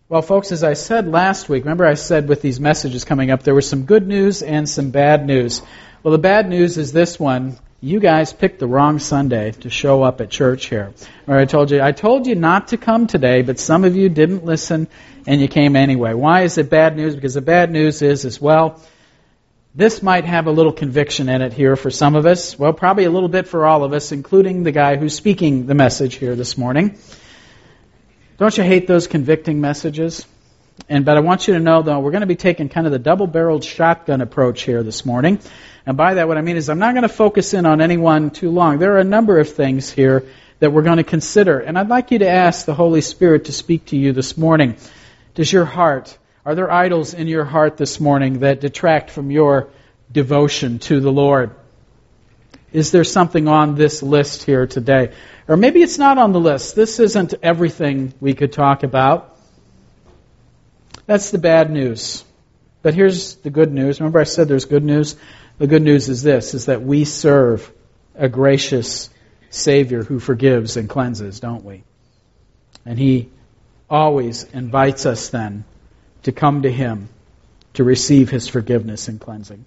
Well, folks, as I said last week, remember I said with these messages coming up, there was some good news and some bad news. Well, the bad news is this one. You guys picked the wrong Sunday to show up at church here. Or I told you not to come today, but some of you didn't listen and you came anyway. Why is it bad news? Because the bad news is, well, this might have a little conviction in it here for some of us. Well, probably a little bit for all of us, including the guy who's speaking the message here this morning. Don't you hate those convicting messages? But I want you to know, though, we're going to be taking kind of the double-barreled shotgun approach here this morning. And by that, what I mean is I'm not going to focus in on anyone too long. There are a number of things here that we're going to consider. And I'd like you to ask the Holy Spirit to speak to you this morning. Are there idols in your heart this morning that detract from your devotion to the Lord? Is there something on this list here today? Or maybe it's not on the list. This isn't everything we could talk about. That's the bad news. But here's the good news. Remember I said there's good news? The good news is this, is that we serve a gracious Savior who forgives and cleanses, don't we? And He always invites us then to come to Him to receive His forgiveness and cleansing.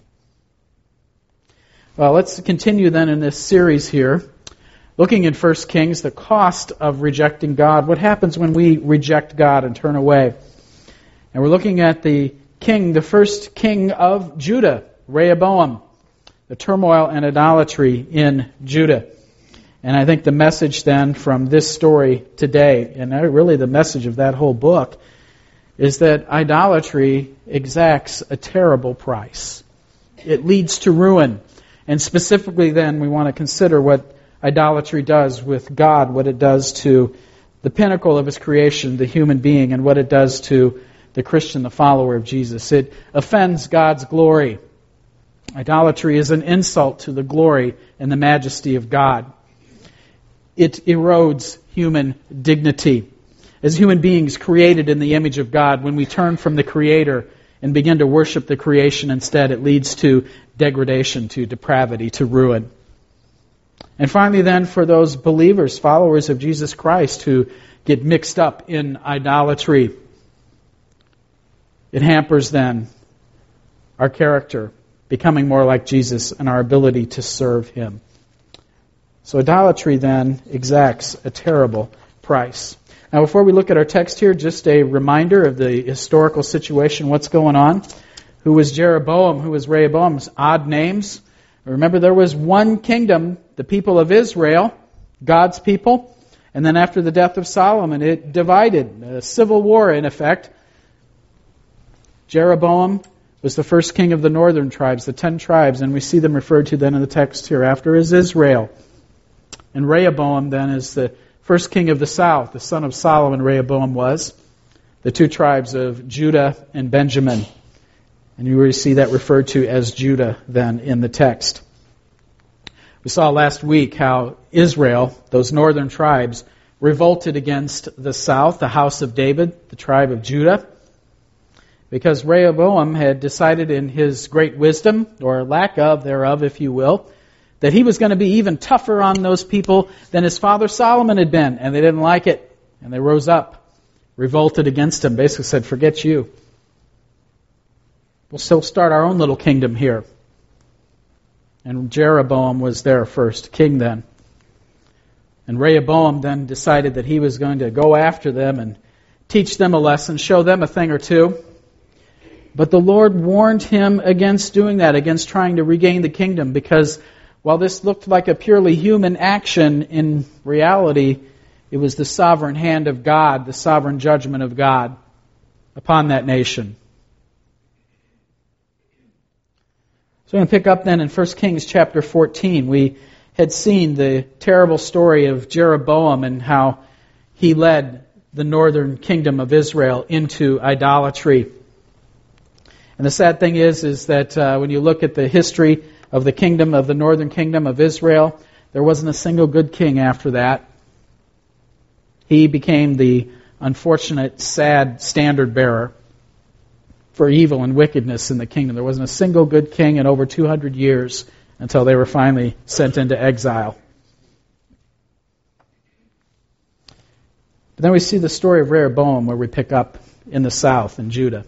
Well, let's continue then in this series here, looking in 1 Kings, the cost of rejecting God. What happens when we reject God and turn away? And we're looking at the first king of Judah, Rehoboam, the turmoil and idolatry in Judah. And I think the message then from this story today, and really the message of that whole book, is that idolatry exacts a terrible price. It leads to ruin. And specifically then we want to consider what idolatry does with God, what it does to the pinnacle of His creation, the human being, and what it does to the Christian, the follower of Jesus. It offends God's glory. Idolatry is an insult to the glory and the majesty of God. It erodes human dignity. As human beings created in the image of God, when we turn from the Creator and begin to worship the creation instead, it leads to degradation, to depravity, to ruin. And finally then, for those believers, followers of Jesus Christ who get mixed up in idolatry, it hampers then our character, becoming more like Jesus and our ability to serve Him. So idolatry then exacts a terrible price. Now before we look at our text here, just a reminder of the historical situation, what's going on. Who was Jeroboam? Who was Rehoboam? Odd names. Remember, there was one kingdom, the people of Israel, God's people, and then after the death of Solomon, it divided, a civil war in effect. Jeroboam was the first king of the northern tribes, the 10 tribes, and we see them referred to then in the text hereafter as Israel. And Rehoboam then is the first king of the south, the son of Solomon, Rehoboam was, the 2 tribes of Judah and Benjamin. And you will see that referred to as Judah then in the text. We saw last week how Israel, those northern tribes, revolted against the south, the house of David, the tribe of Judah, because Rehoboam had decided in his great wisdom, or lack of thereof, if you will, that he was going to be even tougher on those people than his father Solomon had been, and they didn't like it. And they rose up, revolted against him, basically said, forget you. We'll still start our own little kingdom here. And Jeroboam was their first king then. And Rehoboam then decided that he was going to go after them and teach them a lesson, show them a thing or two. But the Lord warned him against doing that, against trying to regain the kingdom, because while this looked like a purely human action, in reality, it was the sovereign hand of God, the sovereign judgment of God upon that nation. So I'm going to pick up then in 1 Kings chapter 14. We had seen the terrible story of Jeroboam and how he led the northern kingdom of Israel into idolatry. And the sad thing is that when you look at the history of the kingdom, of the northern kingdom of Israel, there wasn't a single good king after that. He became the unfortunate, sad standard bearer for evil and wickedness in the kingdom. There wasn't a single good king in over 200 years until they were finally sent into exile. But then we see the story of Rehoboam, where we pick up in the south, in Judah.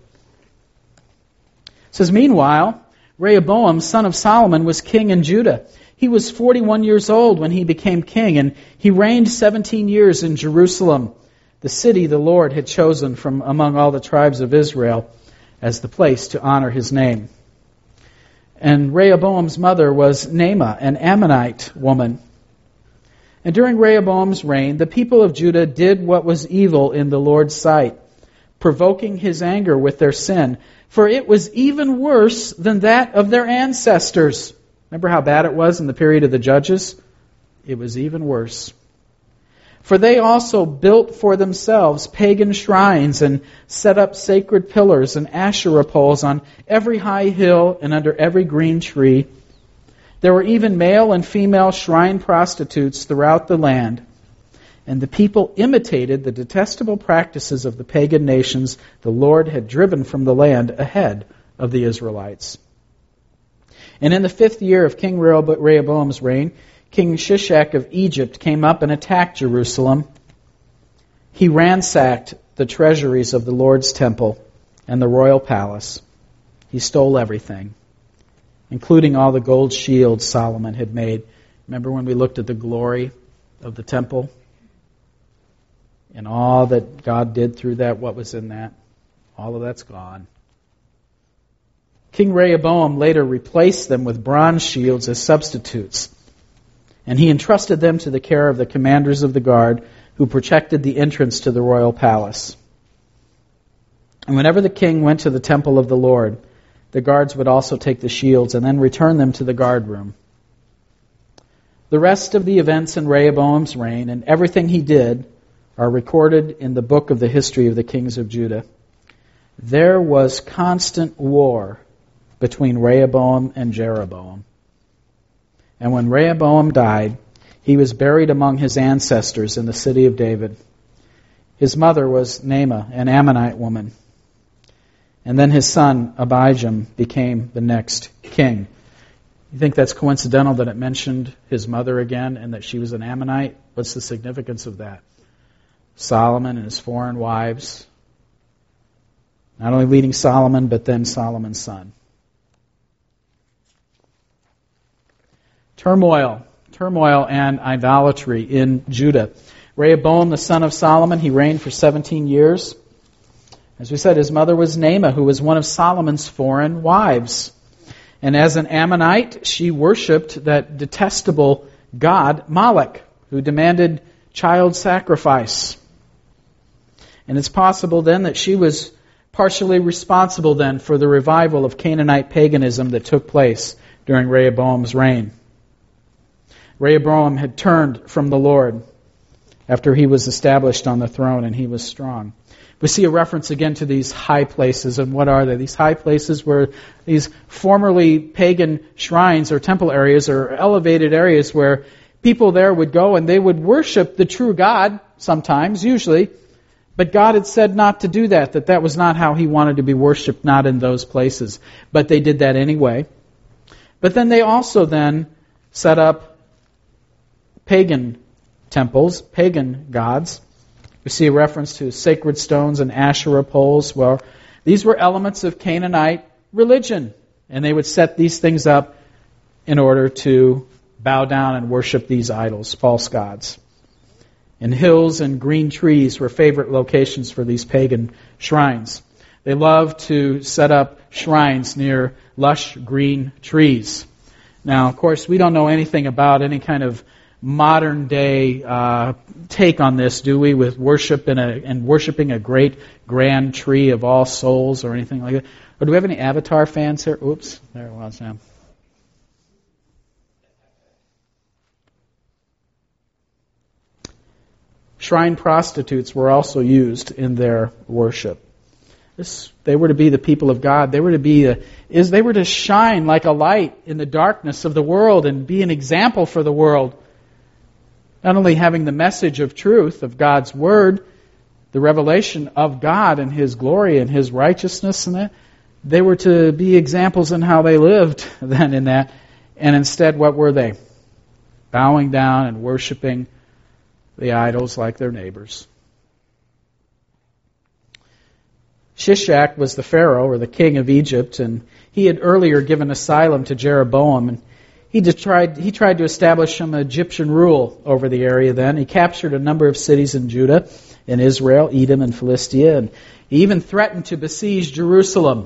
It says, meanwhile, Rehoboam, son of Solomon, was king in Judah. He was 41 years old when he became king, and he reigned 17 years in Jerusalem, the city the Lord had chosen from among all the tribes of Israel as the place to honor his name. And Rehoboam's mother was Naamah, an Ammonite woman. And during Rehoboam's reign, the people of Judah did what was evil in the Lord's sight, provoking his anger with their sin. For it was even worse than that of their ancestors. Remember how bad it was in the period of the Judges? It was even worse. For they also built for themselves pagan shrines and set up sacred pillars and Asherah poles on every high hill and under every green tree. There were even male and female shrine prostitutes throughout the land. And the people imitated the detestable practices of the pagan nations the Lord had driven from the land ahead of the Israelites. And in the 5th year of King Rehoboam's reign, King Shishak of Egypt came up and attacked Jerusalem. He ransacked the treasuries of the Lord's temple and the royal palace. He stole everything, including all the gold shields Solomon had made. Remember when we looked at the glory of the temple? And all that God did through that, what was in that? All of that's gone. King Rehoboam later replaced them with bronze shields as substitutes. And he entrusted them to the care of the commanders of the guard who protected the entrance to the royal palace. And whenever the king went to the temple of the Lord, the guards would also take the shields and then return them to the guard room. The rest of the events in Rehoboam's reign and everything he did are recorded in the book of the history of the kings of Judah. There was constant war between Rehoboam and Jeroboam. And when Rehoboam died, he was buried among his ancestors in the city of David. His mother was Naamah, an Ammonite woman. And then his son, Abijam, became the next king. You think that's coincidental that it mentioned his mother again and that she was an Ammonite? What's the significance of that? Solomon and his foreign wives. Not only leading Solomon, but then Solomon's son. Turmoil and idolatry in Judah. Rehoboam, the son of Solomon, he reigned for 17 years. As we said, his mother was Naamah, who was one of Solomon's foreign wives. And as an Ammonite, she worshipped that detestable god Moloch, who demanded child sacrifice. And it's possible then that she was partially responsible then for the revival of Canaanite paganism that took place during Rehoboam's reign. Rehoboam had turned from the Lord after he was established on the throne and he was strong. We see a reference again to these high places. And what are they? These high places were these formerly pagan shrines or temple areas or elevated areas where people there would go and they would worship the true God sometimes, usually. But God had said not to do that that was not how He wanted to be worshipped, not in those places. But they did that anyway. But then they also then set up pagan temples, pagan gods. We see a reference to sacred stones and Asherah poles. Well, these were elements of Canaanite religion. And they would set these things up in order to bow down and worship these idols, false gods. And hills and green trees were favorite locations for these pagan shrines. They loved to set up shrines near lush green trees. Now, of course, we don't know anything about any kind of modern day take on this, do we, with worship and worshiping a great grand tree of all souls or anything like that? Or do we have any Avatar fans here? Oops, there it was. Yeah. Shrine prostitutes were also used in their worship. They were to be the people of God. They were to shine like a light in the darkness of the world and be an example for the world. Not only having the message of truth, of God's Word, the revelation of God and His glory and His righteousness, and that, they were to be examples in how they lived then in that. And instead, what were they? Bowing down and worshiping the idols like their neighbors. Shishak was the Pharaoh, or the king of Egypt, and he had earlier given asylum to Jeroboam, and he tried to establish some Egyptian rule over the area then. He captured a number of cities in Judah, in Israel, Edom, and Philistia, and he even threatened to besiege Jerusalem.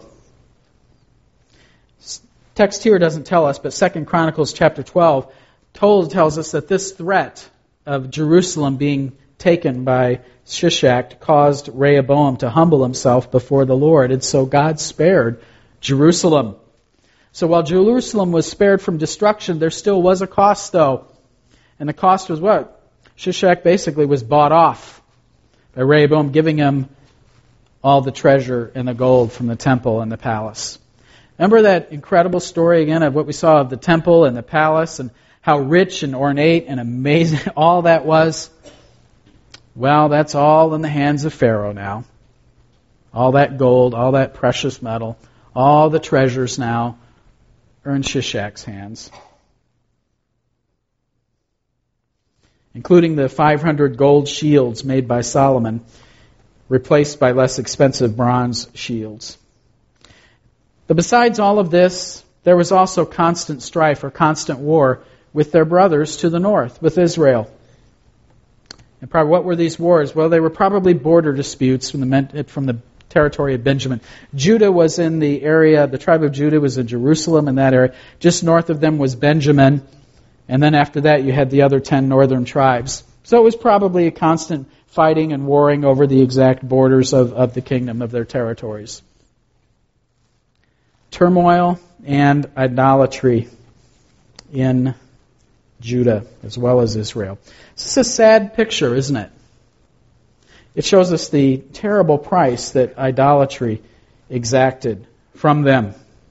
Text here doesn't tell us, but 2 Chronicles chapter 12 tells us that this threat of Jerusalem being taken by Shishak caused Rehoboam to humble himself before the Lord, and so God spared Jerusalem. So while Jerusalem was spared from destruction, there still was a cost, though. And the cost was what? Shishak basically was bought off by Rehoboam, giving him all the treasure and the gold from the temple and the palace. Remember that incredible story again of what we saw of the temple and the palace and how rich and ornate and amazing all that was? Well, that's all in the hands of Pharaoh now. All that gold, all that precious metal, all the treasures now are in Shishak's hands. Including the 500 gold shields made by Solomon, replaced by less expensive bronze shields. But besides all of this, there was also constant strife or constant war with their brothers to the north, with Israel. And probably what were these wars? Well, they were probably border disputes from the territory of Benjamin. Judah was in the area, the tribe of Judah was in Jerusalem in that area. Just north of them was Benjamin. And then after that you had the other 10 northern tribes. So it was probably a constant fighting and warring over the exact borders of the kingdom, of their territories. Turmoil and idolatry in Judah as well as Israel. This is a sad picture, isn't it? It shows us the terrible price that idolatry exacted from them.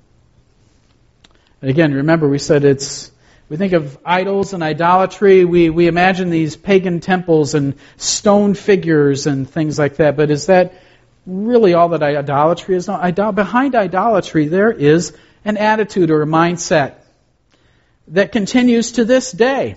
And again, remember we said we think of idols and idolatry, we imagine these pagan temples and stone figures and things like that, but is that really all that idolatry is? No, behind idolatry there is an attitude or a mindset that continues to this day.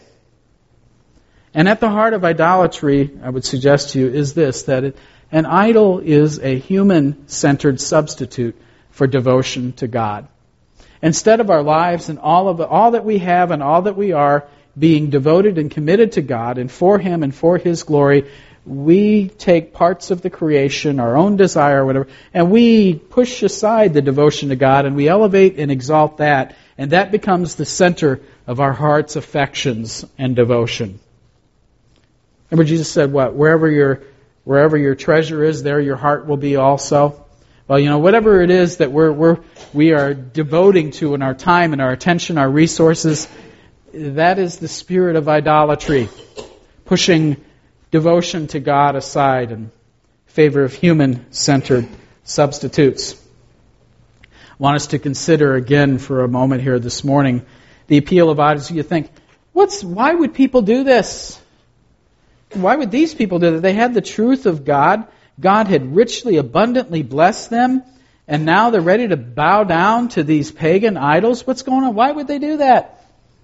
And at the heart of idolatry, I would suggest to you, is this, that an idol is a human-centered substitute for devotion to God. Instead of our lives and all that we have and all that we are being devoted and committed to God and for Him and for His glory, we take parts of the creation, our own desire, whatever, and we push aside the devotion to God and we elevate and exalt that, and that becomes the center of our heart's affections and devotion. Remember Jesus said what? Wherever your treasure is, there your heart will be also. Well, whatever it is that we are devoting to in our time and our attention, our resources, that is the spirit of idolatry, pushing devotion to God aside in favor of human-centered substitutes. I want us to consider again for a moment here this morning the appeal of idols. You think, why would people do this? Why would these people do that? They had the truth of God. God had richly, abundantly blessed them, and now they're ready to bow down to these pagan idols. What's going on? Why would they do that?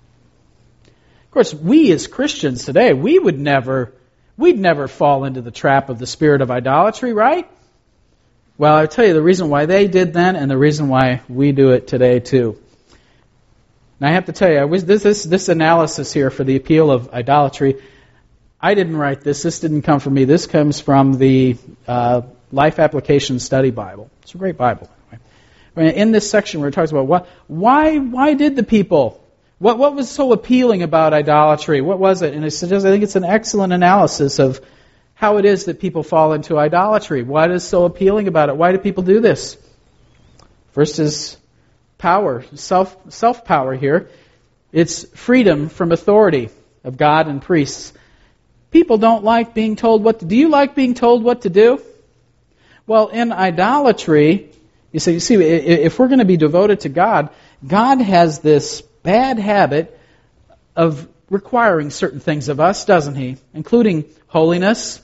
Of course, we as Christians today, we'd never fall into the trap of the spirit of idolatry, right? Well, I'll tell you the reason why they did then and the reason why we do it today too. And I have to tell you, this analysis here for the appeal of idolatry, I didn't write this. This didn't come from me. This comes from the Life Application Study Bible. It's a great Bible. In this section where it talks about why did the people, what was so appealing about idolatry? What was it? And I think it's an excellent analysis of how it is that people fall into idolatry. What is so appealing about it? Why do people do this? First is power, self-power here. It's freedom from authority of God and priests. People don't like being told what to do. Do you like being told what to do? Well, in idolatry, you see, if we're going to be devoted to God, God has this bad habit of requiring certain things of us, doesn't He? Including holiness.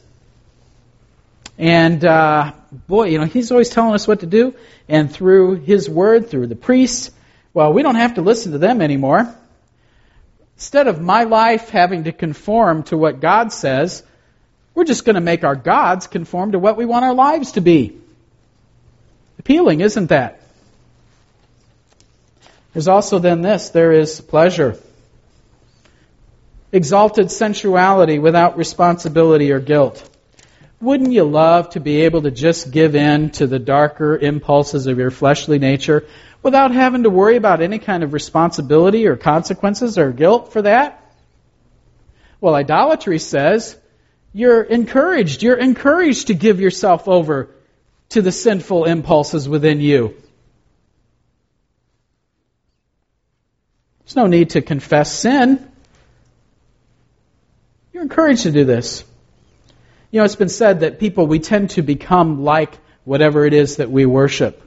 And He's always telling us what to do. And through His Word, through the priests, well, we don't have to listen to them anymore. Instead of my life having to conform to what God says, we're just going to make our gods conform to what we want our lives to be. appealing, isn't that? There's also then this, there is pleasure. Exalted sensuality without responsibility or guilt. Wouldn't you love to be able to just give in to the darker impulses of your fleshly nature without having to worry about any kind of responsibility or consequences or guilt for that? Well, idolatry says you're encouraged to give yourself over to the sinful impulses within you. There's no need to confess sin. You're encouraged to do this. You know, it's been said that we tend to become like whatever it is that we worship.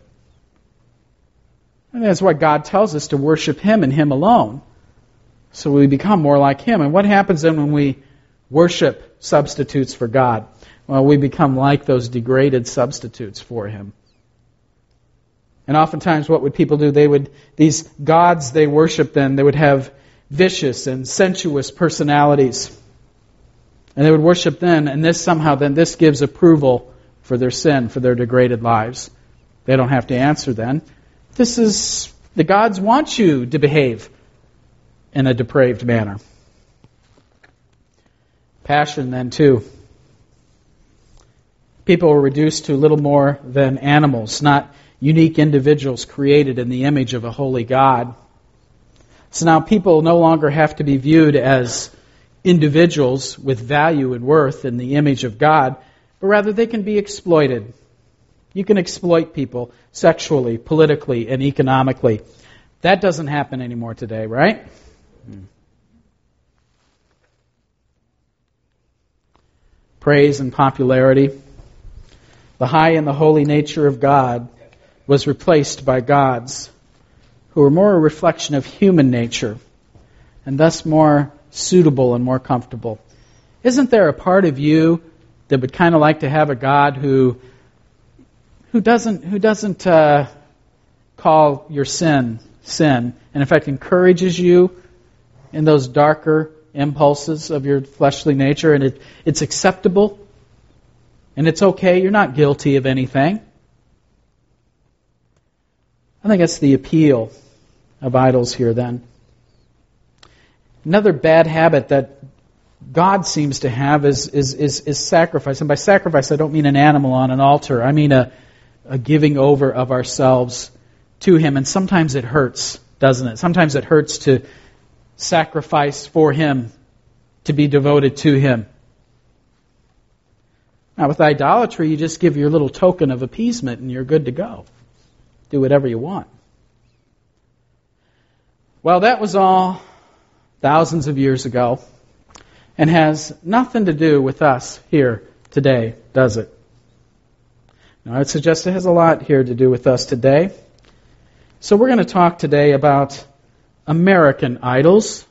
And that's why God tells us to worship Him and Him alone. So we become more like Him. And what happens then when we worship substitutes for God? Well, we become like those degraded substitutes for Him. And oftentimes what would people do? These gods they worship then, they would have vicious and sensuous personalities. And they would worship then, and this gives approval for their sin, for their degraded lives. They don't have to answer then. The gods want you to behave in a depraved manner. Passion then too. People were reduced to little more than animals, not unique individuals created in the image of a holy God. So now people no longer have to be viewed as individuals with value and worth in the image of God, but rather they can be exploited. You can exploit people sexually, politically, and economically. That doesn't happen anymore today, right? Praise and popularity. The high and the holy nature of God was replaced by gods who were more a reflection of human nature and thus more suitable and more comfortable. Isn't there a part of you that would kind of like to have a God who doesn't call your sin, and in fact encourages you in those darker impulses of your fleshly nature, and it's acceptable, and it's okay, you're not guilty of anything? I think that's the appeal of idols here then. Another bad habit that God seems to have is sacrifice. And by sacrifice, I don't mean an animal on an altar. I mean a giving over of ourselves to Him. And sometimes it hurts, doesn't it? Sometimes it hurts to sacrifice for Him, to be devoted to Him. Now, with idolatry, you just give your little token of appeasement and you're good to go. Do whatever you want. Well, that was all thousands of years ago, and has nothing to do with us here today, does it? No, I'd suggest it has a lot here to do with us today. So we're going to talk today about American idols.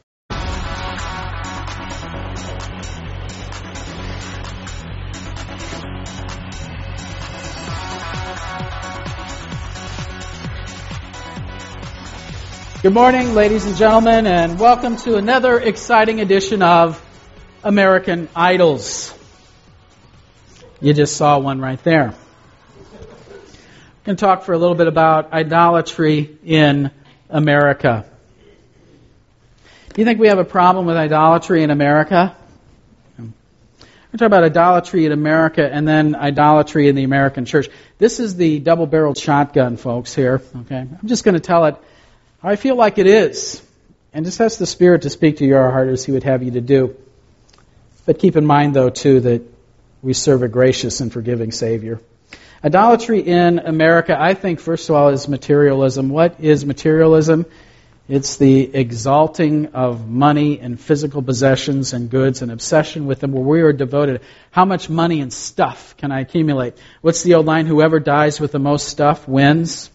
Good morning, ladies and gentlemen, and welcome to another exciting edition of American Idols. You just saw one right there. I'm going to talk for a little bit about idolatry in America. Do you think we have a problem with idolatry in America? We're talking about idolatry in America and then idolatry in the American church. This is the double-barreled shotgun, folks, here. Okay, I'm just going to tell it how I feel like it is. And just ask the Spirit to speak to your heart as He would have you to do. But keep in mind, though, too, that we serve a gracious and forgiving Savior. Idolatry in America, I think, first of all, is materialism. What is materialism? It's the exalting of money and physical possessions and goods and obsession with them where we are devoted. How much money and stuff can I accumulate? What's the old line? Whoever dies with the most stuff wins.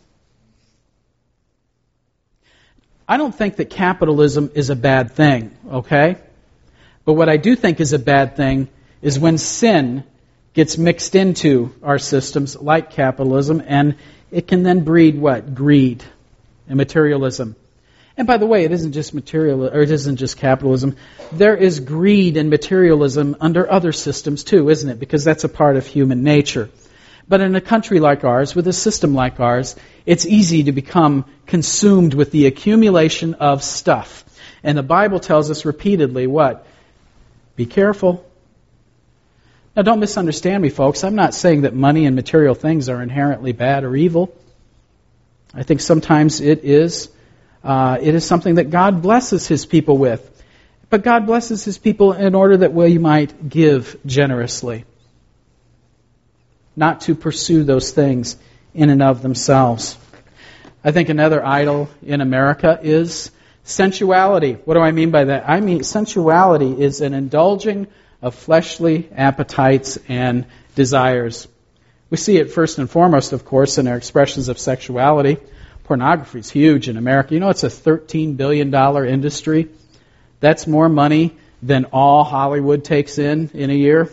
I don't think that capitalism is a bad thing, okay? But what I do think is a bad thing is when sin gets mixed into our systems like capitalism, and it can then breed what? Greed and materialism. And by the way, it isn't just capitalism. There is greed and materialism under other systems too, isn't it? Because that's a part of human nature. But in a country like ours, with a system like ours, it's easy to become consumed with the accumulation of stuff. And the Bible tells us repeatedly what? Be careful. Now don't misunderstand me, folks. I'm not saying that money and material things are inherently bad or evil. I think sometimes it is something that God blesses His people with. But God blesses His people in order that we might give generously. Not to pursue those things in and of themselves. I think another idol in America is sensuality. What do I mean by that? I mean sensuality is an indulging of fleshly appetites and desires. We see it first and foremost, of course, in our expressions of sexuality. Pornography is huge in America. You know, it's a $13 billion industry. That's more money than all Hollywood takes in a year.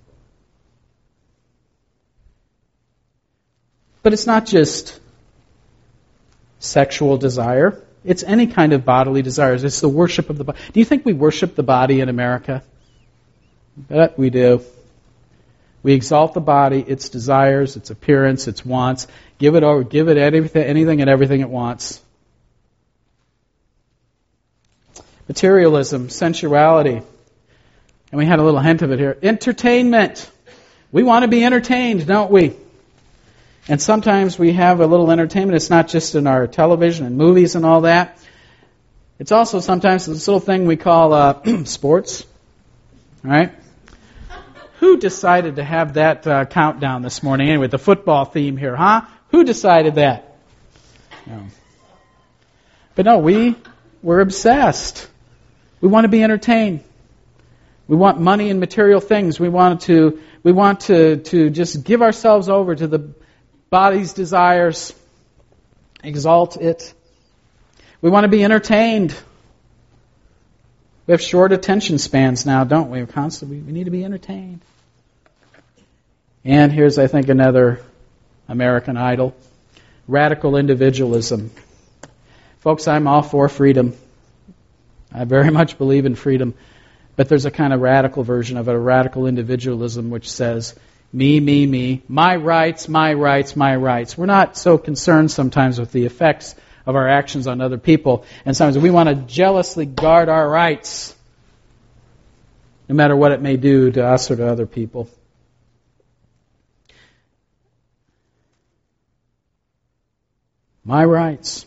But it's not just sexual desire. It's any kind of bodily desires. It's the worship of the body. Do you think we worship the body in America? I bet we do. We exalt the body, its desires, its appearance, its wants. Give it anything and everything it wants. Materialism, sensuality. And we had a little hint of it here. Entertainment. We want to be entertained, don't we? And sometimes we have a little entertainment. It's not just in our television and movies and all that. It's also sometimes this little thing we call sports. All right? Who decided to have that countdown this morning? Anyway, the football theme here, huh? Who decided that? No. But no, we're obsessed. We want to be entertained. We want money and material things. We want to just give ourselves over to the body's desires, exalt it. We want to be entertained. We have short attention spans now, don't we? We need to be entertained. And here's, I think, another American idol. Radical individualism. Folks, I'm all for freedom. I very much believe in freedom. But there's a kind of radical version of it, a radical individualism, which says, me, my rights, my rights, my rights. We're not so concerned sometimes with the effects of our actions on other people. And sometimes we want to jealously guard our rights, no matter what it may do to us or to other people. My rights.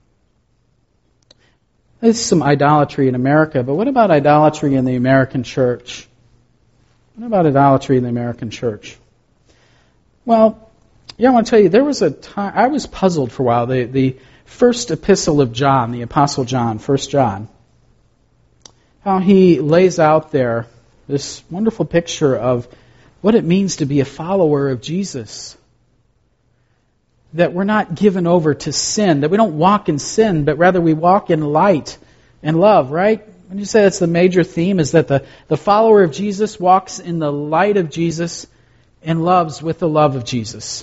There's some idolatry in America, but what about idolatry in the American church? What about idolatry in the American church? Well, I want to tell you, there was a time, I was puzzled for a while. The first epistle of John, the Apostle John, 1 John, how he lays out there this wonderful picture of what it means to be a follower of Jesus. That we're not given over to sin, that we don't walk in sin, but rather we walk in light and love, right? When you say that's the major theme, is that the follower of Jesus walks in the light of Jesus and loves with the love of Jesus.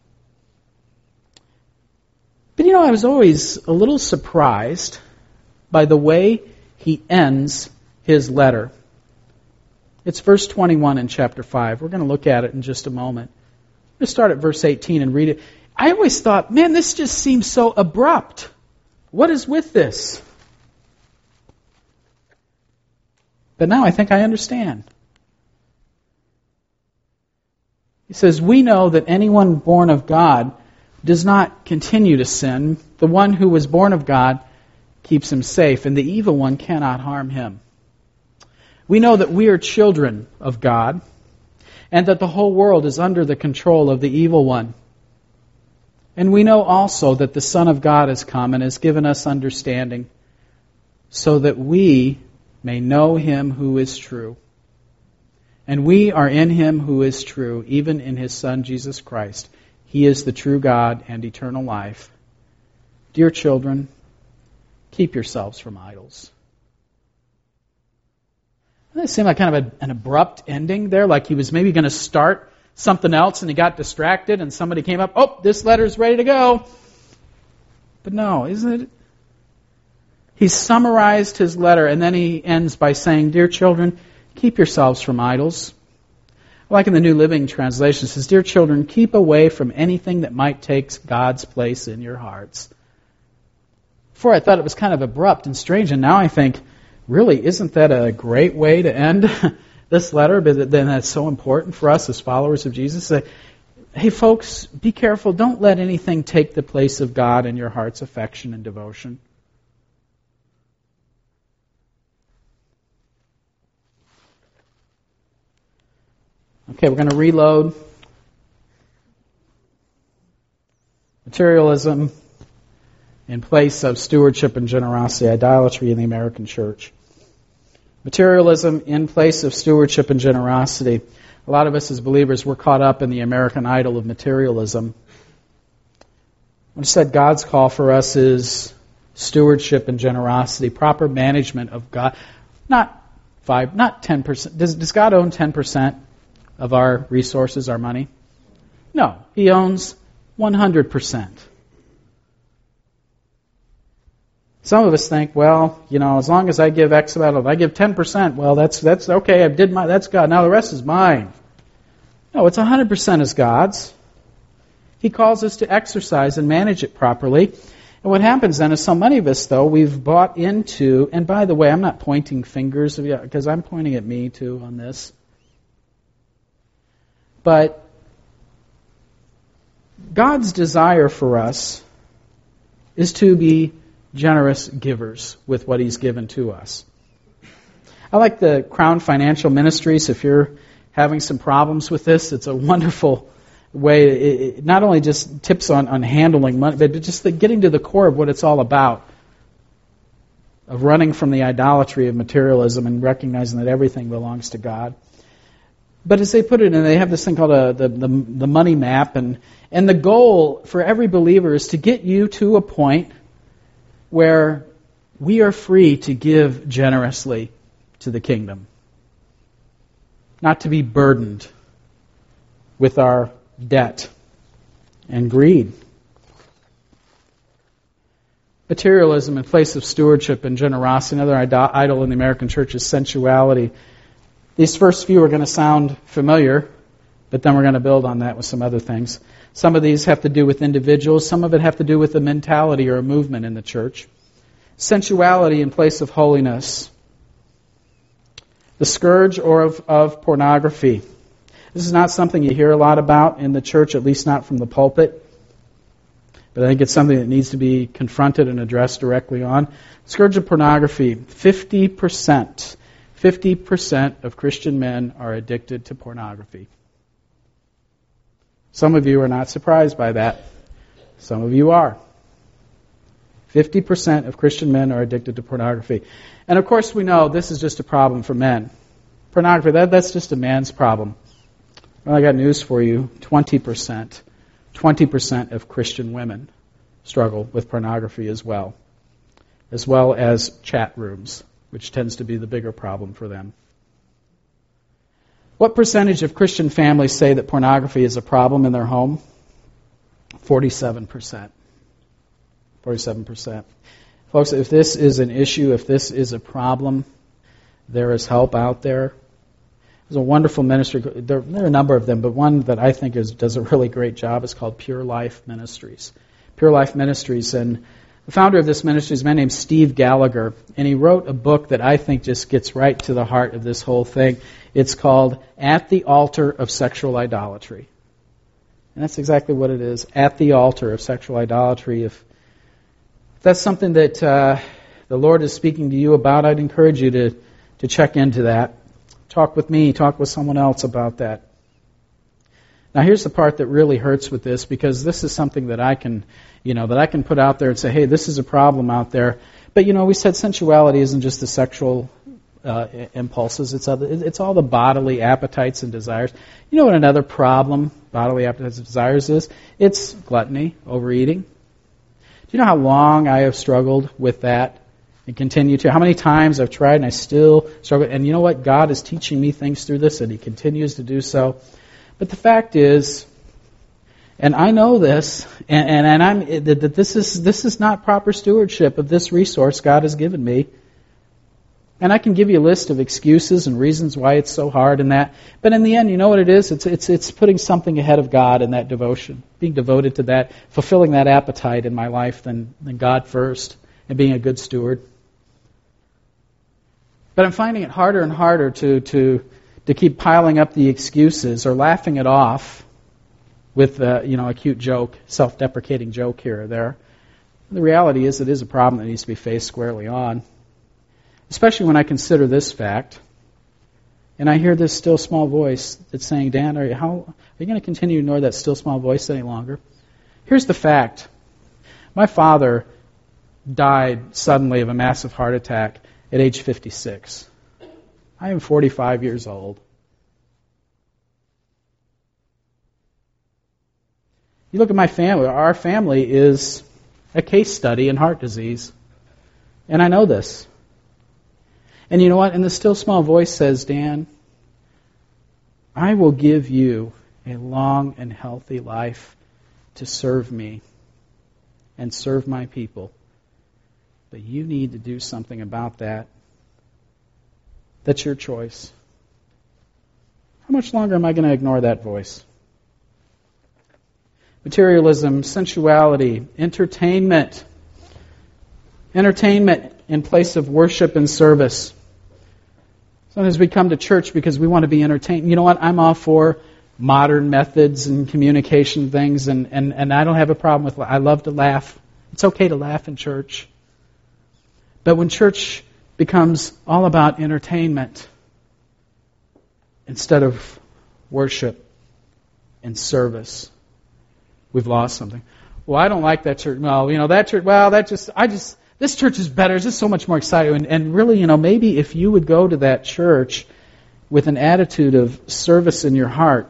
But I was always a little surprised by the way he ends his letter. It's verse 21 in chapter 5. We're going to look at it in just a moment. I'm going to start at verse 18 and read it. I always thought, man, this just seems so abrupt. What is with this? But now I think I understand. He says, we know that anyone born of God does not continue to sin. The one who was born of God keeps him safe, and the evil one cannot harm him. We know that we are children of God, and that the whole world is under the control of the evil one. And we know also that the Son of God has come and has given us understanding, so that we may know Him who is true. And we are in Him who is true, even in His Son Jesus Christ. He is the true God and eternal life. Dear children, keep yourselves from idols. Doesn't it seem like kind of an abrupt ending there? Like he was maybe going to start something else and he got distracted and somebody came up, oh, this letter's ready to go. But no, isn't it? He summarized his letter and then he ends by saying, dear children, keep yourselves from idols. Like in the New Living Translation, it says, "Dear children, keep away from anything that might take God's place in your hearts." Before I thought it was kind of abrupt and strange, and now I think, really, isn't that a great way to end this letter? But then that's so important for us as followers of Jesus. Say, hey folks, be careful. Don't let anything take the place of God in your heart's affection and devotion. Okay, we're going to reload. Materialism in place of stewardship and generosity, idolatry in the American church. Materialism in place of stewardship and generosity. A lot of us as believers, we're caught up in the American idol of materialism. I said God's call for us is stewardship and generosity, proper management of God. Not 10%. Does God own 10% of our resources, our money? No, He owns 100%. Some of us think, well, as long as I give X amount, if I give 10%, well, that's okay. That's God. Now the rest is mine. No, it's 100% is God's. He calls us to exercise and manage it properly. And what happens then is so many of us, though, we've bought into, and by the way, I'm not pointing fingers, because I'm pointing at me too on this. But God's desire for us is to be generous givers with what He's given to us. I like the Crown Financial Ministries. If you're having some problems with this, it's a wonderful way. It not only just tips on handling money, but just getting to the core of what it's all about, of running from the idolatry of materialism and recognizing that everything belongs to God. But as they put it, and they have this thing called the money map, and the goal for every believer is to get you to a point where we are free to give generously to the kingdom, not to be burdened with our debt and greed. Materialism in place of stewardship and generosity. Another idol in the American church is sensuality. These first few are going to sound familiar, but then we're going to build on that with some other things. Some of these have to do with individuals. Some of it have to do with a mentality or a movement in the church. Sensuality in place of holiness. The scourge of pornography. This is not something you hear a lot about in the church, at least not from the pulpit. But I think it's something that needs to be confronted and addressed directly on. Scourge of pornography. 50% of Christian men are addicted to pornography. Some of you are not surprised by that. Some of you are. 50% of Christian men are addicted to pornography. And of course we know this is just a problem for men. Pornography, that's just a man's problem. Well, I got news for you. 20% of Christian women struggle with pornography as well as chat rooms, which tends to be the bigger problem for them. What percentage of Christian families say that pornography is a problem in their home? 47%. 47%. Folks, if this is an issue, if this is a problem, there is help out there. There's a wonderful ministry. There are a number of them, but one that I think does a really great job is called Pure Life Ministries. Pure Life Ministries, and the founder of this ministry is a man named Steve Gallagher, and he wrote a book that I think just gets right to the heart of this whole thing. It's called At the Altar of Sexual Idolatry. And that's exactly what it is, at the altar of sexual idolatry. If that's something that the Lord is speaking to you about, I'd encourage you to check into that. Talk with me, talk with someone else about that. Now here's the part that really hurts with this, because this is something that I can put out there and say, hey, this is a problem out there. But we said sensuality isn't just the sexual impulses, it's all the bodily appetites and desires. You know what another problem, bodily appetites and desires is? It's gluttony, overeating. Do you know how long I have struggled with that and continue to? How many times I've tried and I still struggle? And you know what? God is teaching me things through this, and He continues to do so. But the fact is, and I know this, and that this is not proper stewardship of this resource God has given me. And I can give you a list of excuses and reasons why it's so hard and that. But in the end, you know what it is? It's putting something ahead of God in that devotion, being devoted to that, fulfilling that appetite in my life than God first, and being a good steward. But I'm finding it harder and harder to keep piling up the excuses or laughing it off with a cute joke, self-deprecating joke here or there. The reality is it is a problem that needs to be faced squarely on. Especially when I consider this fact, and I hear this still small voice that's saying, Dan, are you going to continue to ignore that still small voice any longer? Here's the fact. My father died suddenly of a massive heart attack at age 56. I am 45 years old. You look at my family. Our family is a case study in heart disease. And I know this. And you know what? And the still small voice says, Dan, I will give you a long and healthy life to serve me and serve my people. But you need to do something about that. That's your choice. How much longer am I going to ignore that voice? Materialism, sensuality, entertainment. Entertainment in place of worship and service. Sometimes we come to church because we want to be entertained. You know what? I'm all for modern methods and communication things, and I don't have a problem with it. I love to laugh. It's okay to laugh in church. But when church becomes all about entertainment instead of worship and service, we've lost something. Well, I don't like that church. Well, that church, this church is better. It's just so much more exciting. And really, maybe if you would go to that church with an attitude of service in your heart,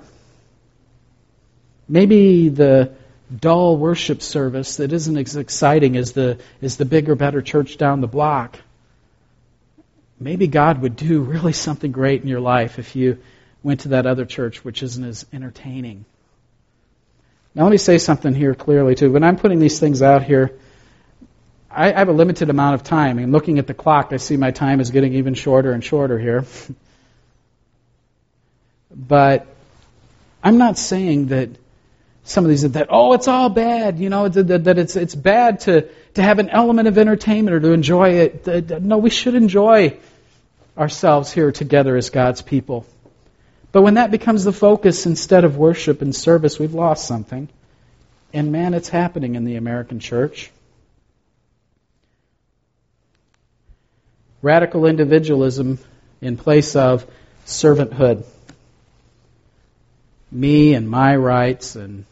maybe the dull worship service that isn't as exciting as the bigger, better church down the block, maybe God would do really something great in your life if you went to that other church which isn't as entertaining. Now let me say something here clearly too. When I'm putting these things out here, I have a limited amount of time. And looking at the clock, I see my time is getting even shorter and shorter here. But I'm not saying that some of these it's all bad. That it's bad to have an element of entertainment or to enjoy it. No, we should enjoy ourselves here together as God's people. But when that becomes the focus instead of worship and service, we've lost something. And man, it's happening in the American church. Radical individualism in place of servanthood. Me and my rights and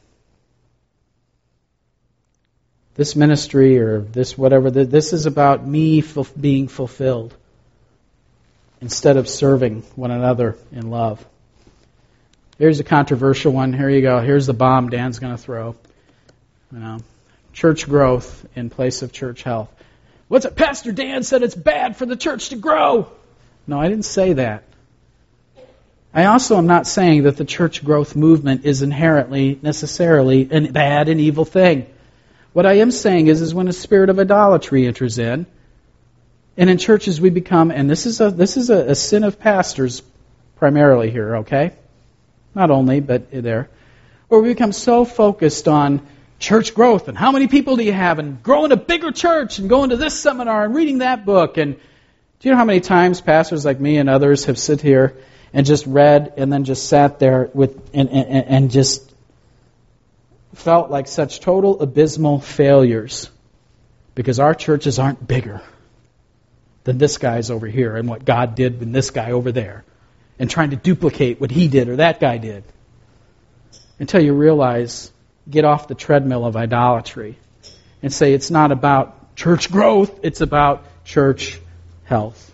this ministry or this whatever. This is about me being fulfilled instead of serving one another in love. Here's a controversial one. Here you go. Here's the bomb Dan's going to throw. Church growth in place of church health. What's it? Pastor Dan said it's bad for the church to grow. No, I didn't say that. I also am not saying that the church growth movement is inherently, necessarily, a bad and evil thing. What I am saying is when a spirit of idolatry enters in, and in churches we become, and this is a sin of pastors primarily here, okay? Not only, but there. Where we become so focused on church growth and how many people do you have and growing a bigger church and going to this seminar and reading that book. And do you know how many times pastors like me and others have sit here and just read and then just sat there and just felt like such total abysmal failures because our churches aren't bigger than this guy's over here and what God did with this guy over there and trying to duplicate what he did or that guy did until you realize, get off the treadmill of idolatry and say it's not about church growth, it's about church health.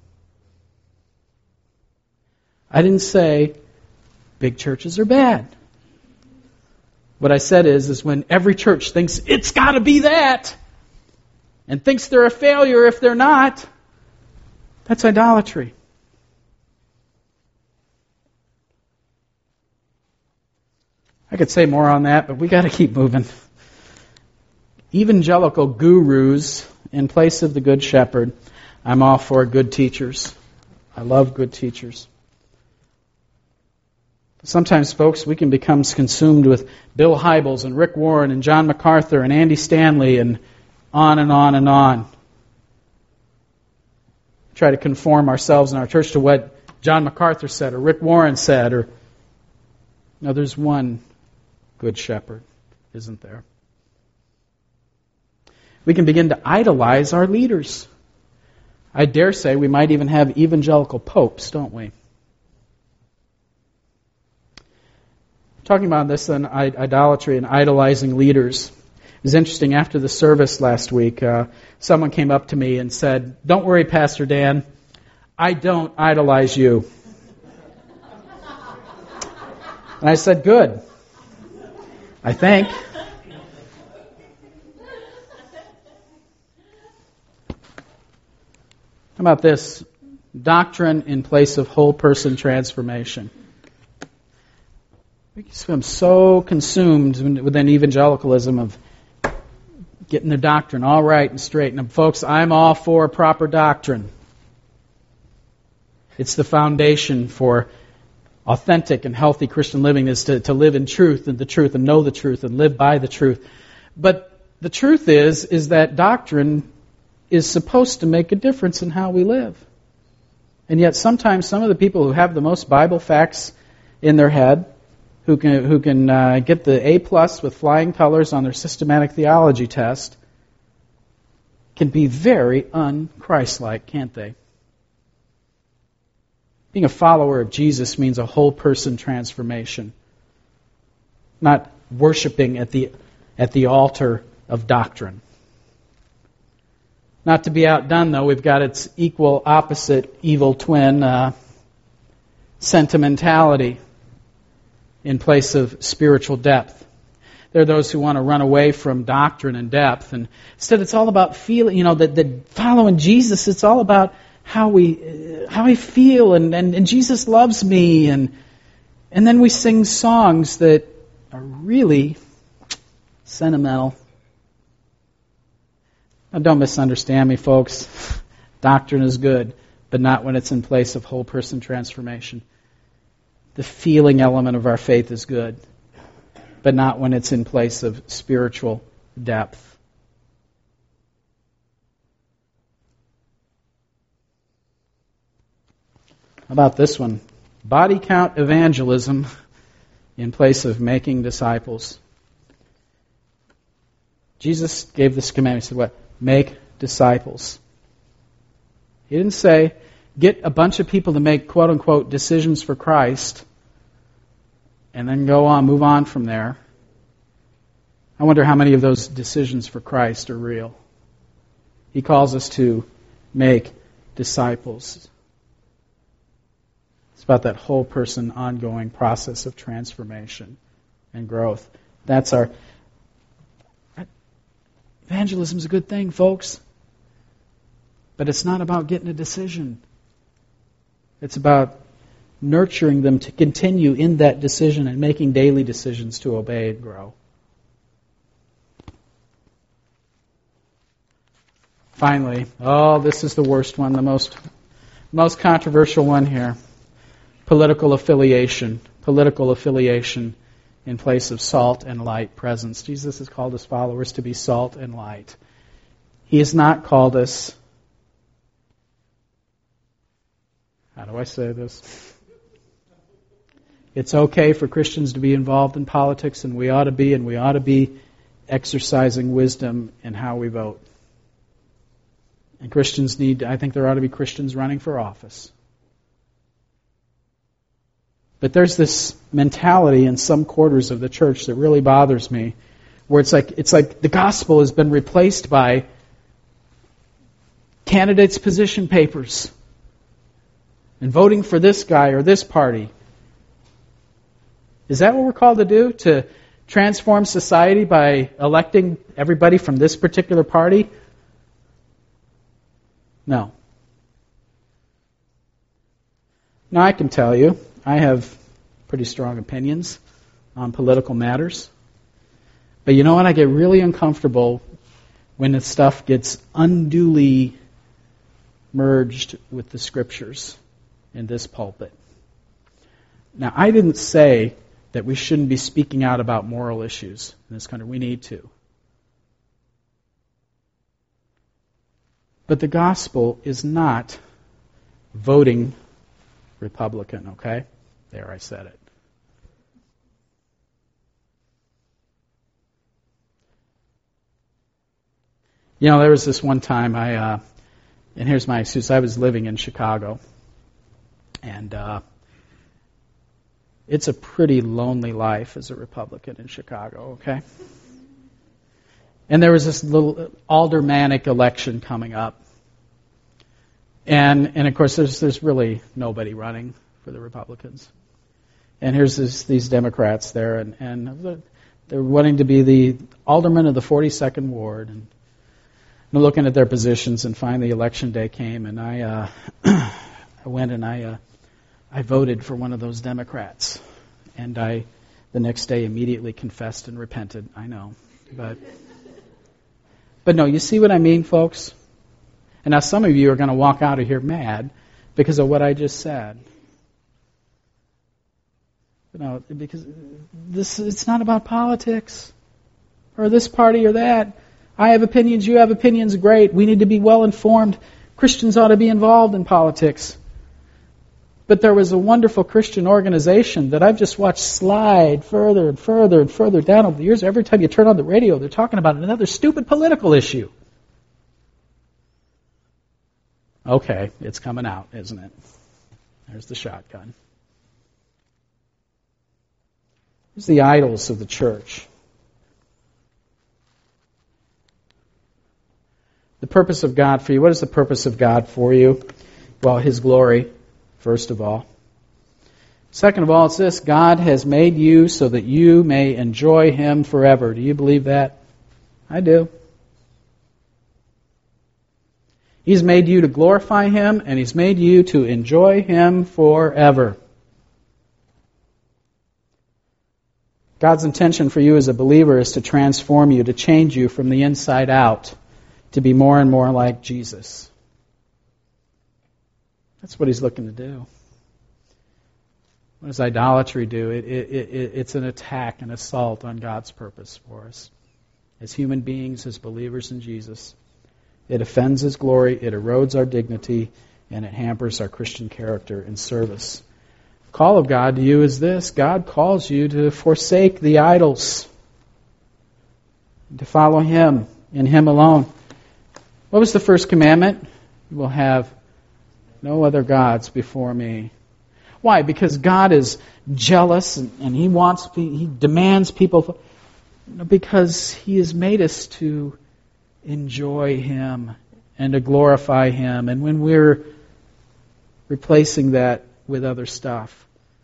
I didn't say big churches are bad. What I said is when every church thinks it's got to be that and thinks they're a failure if they're not, that's idolatry. I could say more on that, but we got to keep moving. Evangelical gurus in place of the Good Shepherd. I'm all for good teachers. I love good teachers. Sometimes, folks, we can become consumed with Bill Hybels and Rick Warren and John MacArthur and Andy Stanley and on and on and on. Try to conform ourselves in our church to what John MacArthur said or Rick Warren said. Or no, there's one good shepherd, isn't there? We can begin to idolize our leaders. I dare say we might even have evangelical popes, don't we? Talking about this in idolatry and idolizing leaders. It was interesting, after the service last week, someone came up to me and said, "Don't worry, Pastor Dan, I don't idolize you." And I said, "Good, I think." How about this? Doctrine in place of whole person transformation. We become so consumed within evangelicalism of getting their doctrine all right and straight. And folks, I'm all for proper doctrine. It's the foundation for authentic and healthy Christian living, is to live in truth and know the truth and live by the truth. But the truth is that doctrine is supposed to make a difference in how we live. And yet sometimes some of the people who have the most Bible facts in their head, who can get the A+ with flying colors on their systematic theology test, can be very un-Christ-like, can't they? Being a follower of Jesus means a whole person transformation, not worshiping at the altar of doctrine. Not to be outdone, though, we've got its equal opposite evil twin, sentimentality in place of spiritual depth. There are those who want to run away from doctrine and depth, and instead it's all about feeling. That following Jesus, it's all about how I feel, and Jesus loves me, and then we sing songs that are really sentimental. Now, don't misunderstand me, folks. Doctrine is good, but not when it's in place of whole person transformation. The feeling element of our faith is good, but not when it's in place of spiritual depth. How about this one? Body count evangelism in place of making disciples. Jesus gave this commandment. He said, what? Make disciples. He didn't say, get a bunch of people to make quote-unquote decisions for Christ and then move on from there. I wonder how many of those decisions for Christ are real. He calls us to make disciples. It's about that whole person ongoing process of transformation and growth. That's our... Evangelism is a good thing, folks. But it's not about getting a decision. It's about nurturing them to continue in that decision and making daily decisions to obey and grow. Finally, this is the worst one, the most controversial one here. Political affiliation. Political affiliation in place of salt and light presence. Jesus has called his followers to be salt and light. He has not called us... How do I say this? It's okay for Christians to be involved in politics, and we ought to be exercising wisdom in how we vote. And I think there ought to be Christians running for office. But there's this mentality in some quarters of the church that really bothers me, where it's like the gospel has been replaced by candidates' position papers and voting for this guy or this party. Is that what we're called to do? To transform society by electing everybody from this particular party? No. Now, I can tell you, I have pretty strong opinions on political matters. But you know what? I get really uncomfortable when this stuff gets unduly merged with the Scriptures in this pulpit. Now, I didn't say that we shouldn't be speaking out about moral issues in this country. We need to. But the gospel is not voting Republican, okay? There, I said it. You know, there was this one time and here's my excuse, I was living in Chicago, and it's a pretty lonely life as a Republican in Chicago, okay? And there was this little aldermanic election coming up. And of course, there's really nobody running for the Republicans. And here's these Democrats there, and they're wanting to be the alderman of the 42nd Ward. And I'm looking at their positions, and finally election day came, and I went and I voted for one of those Democrats. And the next day immediately confessed and repented. I know. But no, you see what I mean, folks? And now some of you are going to walk out of here mad because of what I just said. You know, because it's not about politics or this party or that. I have opinions, you have opinions, great. We need to be well informed. Christians ought to be involved in politics. But there was a wonderful Christian organization that I've just watched slide further and further and further down over the years. Every time you turn on the radio, they're talking about another stupid political issue. Okay, it's coming out, isn't it? There's the shotgun. Here's the idols of the church. The purpose of God for you. What is the purpose of God for you? Well, His glory, first of all. Second of all, it's this: God has made you so that you may enjoy Him forever. Do you believe that? I do. He's made you to glorify Him, and He's made you to enjoy Him forever. God's intention for you as a believer is to transform you, to change you from the inside out, to be more and more like Jesus. That's what He's looking to do. What does idolatry do? It's an attack, an assault on God's purpose for us. As human beings, as believers in Jesus, it offends His glory, it erodes our dignity, and it hampers our Christian character and service. The call of God to you is this: God calls you to forsake the idols, to follow Him and Him alone. What was the first commandment? You will have no other gods before me. Why? Because God is jealous and He demands people. Because He has made us to enjoy Him and to glorify Him. And when we're replacing that with other stuff,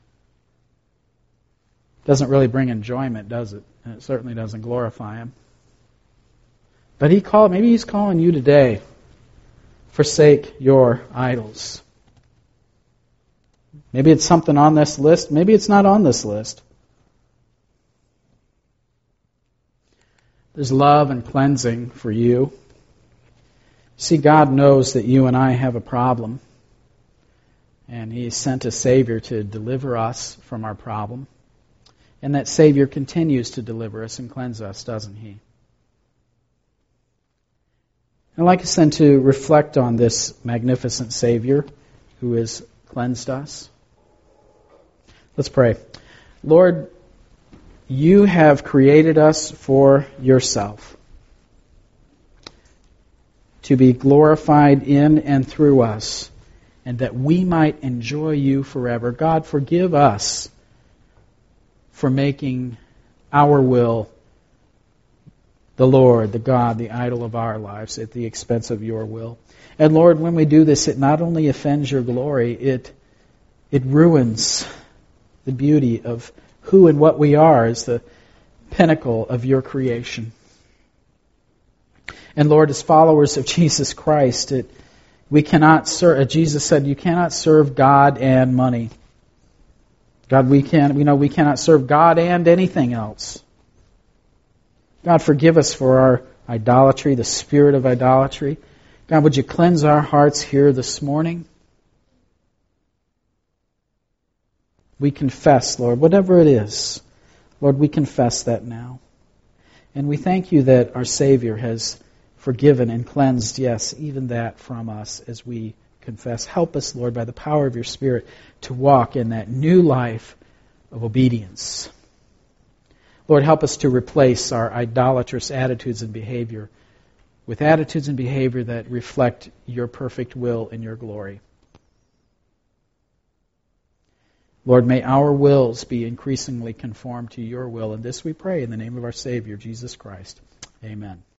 it doesn't really bring enjoyment, does it? And it certainly doesn't glorify Him. But maybe He's calling you today. Forsake your idols. Maybe it's something on this list. Maybe it's not on this list. There's love and cleansing for you. See, God knows that you and I have a problem. And He sent a Savior to deliver us from our problem. And that Savior continues to deliver us and cleanse us, doesn't He? I'd like us then to reflect on this magnificent Savior who has cleansed us. Let's pray. Lord, You have created us for Yourself, to be glorified in and through us, and that we might enjoy You forever. God, forgive us for making our will the Lord, the God, the idol of our lives at the expense of Your will. And Lord, when we do this, it not only offends Your glory, it ruins the beauty of who and what we are as the pinnacle of Your creation. And Lord, as followers of Jesus Christ, we cannot serve. Jesus said, "You cannot serve God and money." God, we cannot serve God and anything else. God, forgive us for our idolatry, the spirit of idolatry. God, would you cleanse our hearts here this morning? We confess, Lord, whatever it is. Lord, we confess that now. And we thank you that our Savior has forgiven and cleansed, yes, even that from us as we confess. Help us, Lord, by the power of your Spirit to walk in that new life of obedience. Lord, help us to replace our idolatrous attitudes and behavior with attitudes and behavior that reflect your perfect will and your glory. Lord, may our wills be increasingly conformed to your will. And this we pray in the name of our Savior, Jesus Christ. Amen.